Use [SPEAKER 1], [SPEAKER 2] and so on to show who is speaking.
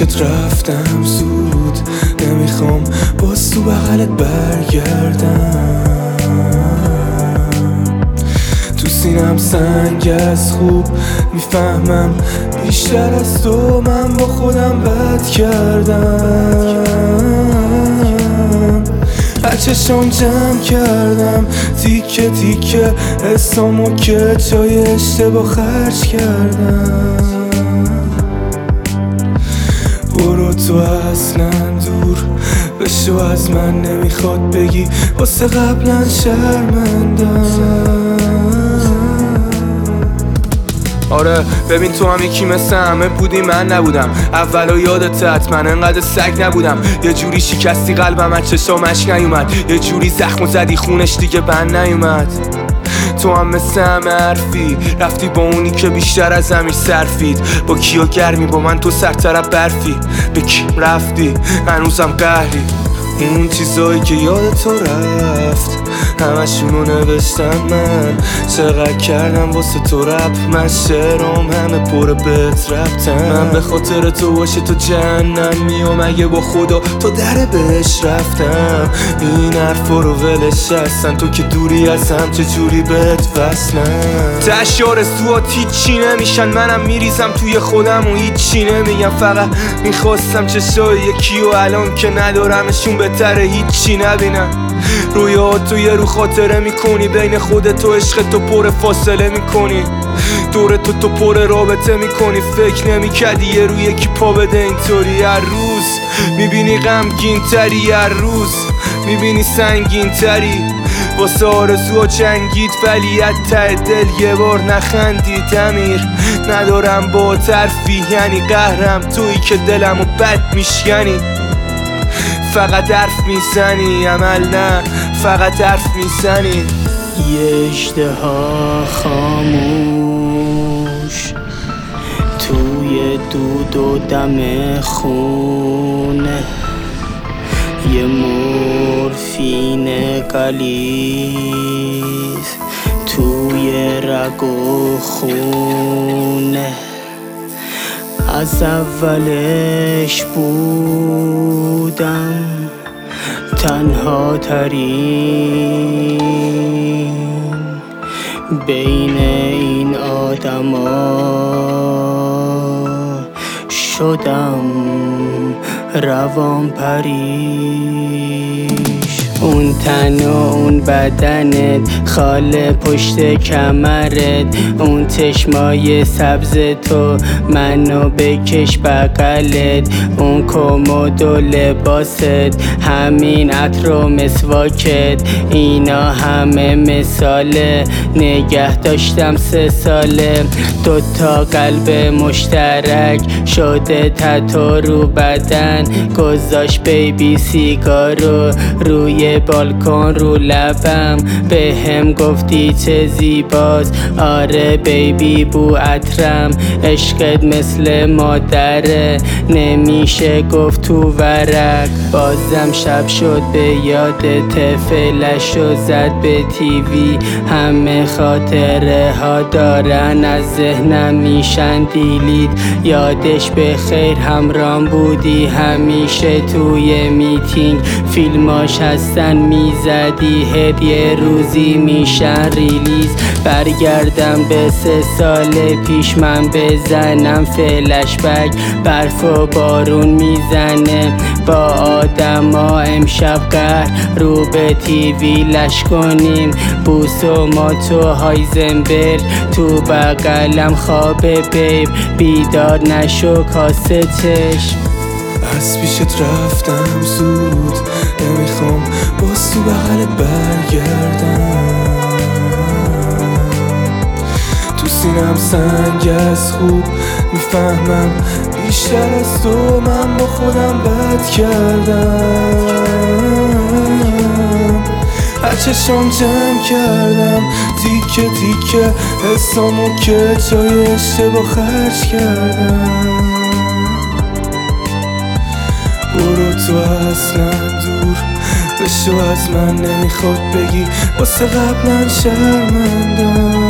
[SPEAKER 1] پیشت رفتم زود، نمیخوام باز تو بغلت برگردم. تو سینم سنگ از خوب میفهمم بیشتر از تو من با خودم بد کردم. هر چشام جمع کردم تیکه تیکه حسامو که جای اشتباه خرج کردم. برو تو اصلا دور بشو از من، نمیخواد بگی واسه قبلا شرمندم. آره ببین تو هم یکی مثل همه بودی، من نبودم اولا یادت حتما انقدر سگ نبودم. یه جوری شکستی قلبم از چشام اشک نیومد، یه جوری زخمو زدی خونش دیگه بند نیومد. تو هم مثل همه حرفی رفتی با اونی که بیشتر از همین صرفید. با کیا گرمی با من تو سرطرف برفی، به کی رفتی هنوزم قهری. اون چیزایی که یاد تو رفت همشونو نوشتم من، چقدر کردم واسه تو رپ، من شعرام همه پر بهت رفتم. من به خاطر تو باشه تو جهنمی و مگه با خدا تو در بهش رفتم. این حرفا رو ولش هستن، تو که دوری هستم چجوری بهت وصلم. تشار سوات هیچی نمیشن، منم میریزم توی خودم و هیچی نمیگم. فقط میخواستم چشای یکی و الان که ندارمشون بهتره هیچی نبینم. رویاتو یه رو خاطره میکنی، بین خودت و عشق تو پر فاصله میکنی. دورتو تو پر رابطه میکنی، فکر نمیکردی یه رو یکی پا بده اینطوری. هر روز میبینی غمگین تری، هر روز میبینی سنگین تری. واسه آرزوها جنگید ولی از ته دل یه بار نخندید. امیر ندارم با طرفی، یعنی قهرم تویی که دلمو بد میشکنی. فقط حرف میزنی عمل نه، فقط حرف میزنی.
[SPEAKER 2] یه اشتها خاموش توی دود و دم خونه، یه مورفین غلیظ توی رگ و خونه. از اولش بودم تنها ترین بین این آدما، شدم روان پریش. اون تن و اون بدنت، خال پشت کمرت، اون چشمای سبز تو منو بکش بغلت، اون کمد و لباست، همین عطر و مسواکت، اینا همه مثاله. نگه داشتم 3 ساله، 2 تا قلب مشترک شده تتو رو بدن. گذاشت بیبی سیگارو روی بالکن رو لبم، بهم گفتی چه زیباست. آره بیبی بو عطرم، عشقت مثل مادره، نمیشه گفت تو ورق. بازم شب شد به یادت، فلش رو زد به تیوی، همه خاطره ها دارن از ذهنم میشن دیلید. یادش به خیر همرام بودی همیشه توی میتینگ، فیلماش هستن میزدی هدیه روزی میشن ریلیز. برگردم به 3 سال پیش من بزنم فلش بک، برف و بارون میزنه با آدما امشب قهر، رو به تیوی لش کنیم بوس و ماتو هایزنبرگ، تو بغلم خواب بیب بیدار نشو کاسه چشم.
[SPEAKER 1] از پیشت رفتم زود، نمیخوام باز تو بغلت برگردم. تو سینم سنگ از خوب میفهمم بیشتر از تو من با خودم بد کردم. هر چشام جمع کردم تیکه تیکه حسامو که جای اشتباه خرج کردم. برو تو اصلا دور بشو از من، نمیخواد بگی واسه قبلا شرمندم.